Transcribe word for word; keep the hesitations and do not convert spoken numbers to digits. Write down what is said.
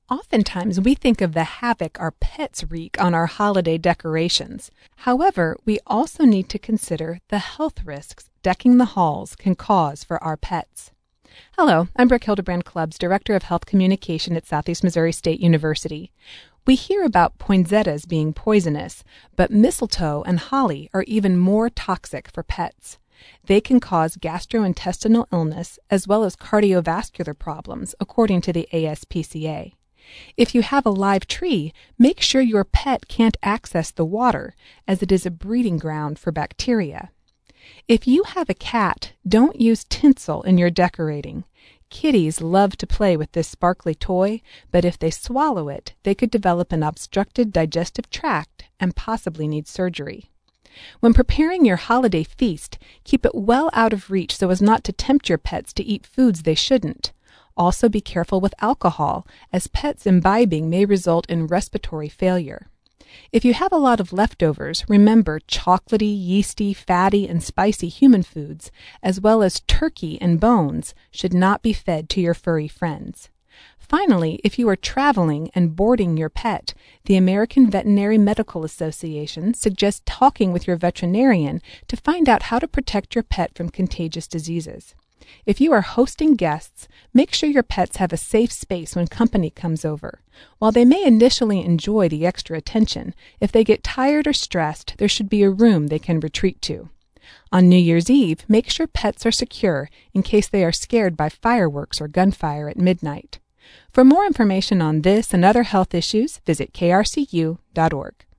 Oftentimes, we think of the havoc our pets wreak on our holiday decorations. However, we also need to consider the health risks decking the halls can cause for our pets. Hello, I'm Brooke Hildebrand Clubbs, Director of Health Communication at Southeast Missouri State University. We hear about poinsettias being poisonous, but mistletoe and holly are even more toxic for pets. They can cause gastrointestinal illness as well as cardiovascular problems, according to the A S P C A. If you have a live tree, make sure your pet can't access the water, as it is a breeding ground for bacteria. If you have a cat, don't use tinsel in your decorating. Kitties love to play with this sparkly toy, but if they swallow it, they could develop an obstructed digestive tract and possibly need surgery. When preparing your holiday feast, keep it well out of reach so as not to tempt your pets to eat foods they shouldn't. Also be careful with alcohol, as pets imbibing may result in respiratory failure. If you have a lot of leftovers, remember chocolatey, yeasty, fatty, and spicy human foods, as well as turkey and bones, should not be fed to your furry friends. Finally, if you are traveling and boarding your pet, the American Veterinary Medical Association suggests talking with your veterinarian to find out how to protect your pet from contagious diseases. If you are hosting guests, make sure your pets have a safe space when company comes over. While they may initially enjoy the extra attention, if they get tired or stressed, there should be a room they can retreat to. On New Year's Eve, make sure pets are secure in case they are scared by fireworks or gunfire at midnight. For more information on this and other health issues, visit K R C U dot org.